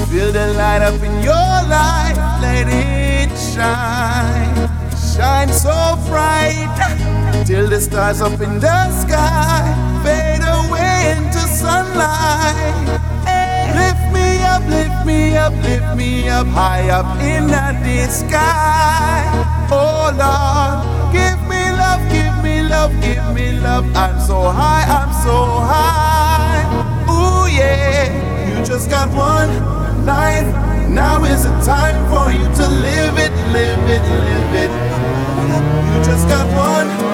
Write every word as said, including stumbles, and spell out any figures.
Feel the light up in your life, let it shine. Shine so bright, till the stars up in the sky fade away into sunlight. Lift me up, lift me up, lift me up, high up in the sky. Oh Lord, give me love, give me love, give me love. I'm so high, I'm so high. Ooh yeah, you just got one life. Now is the time for you to live it, live it, live it. You just got one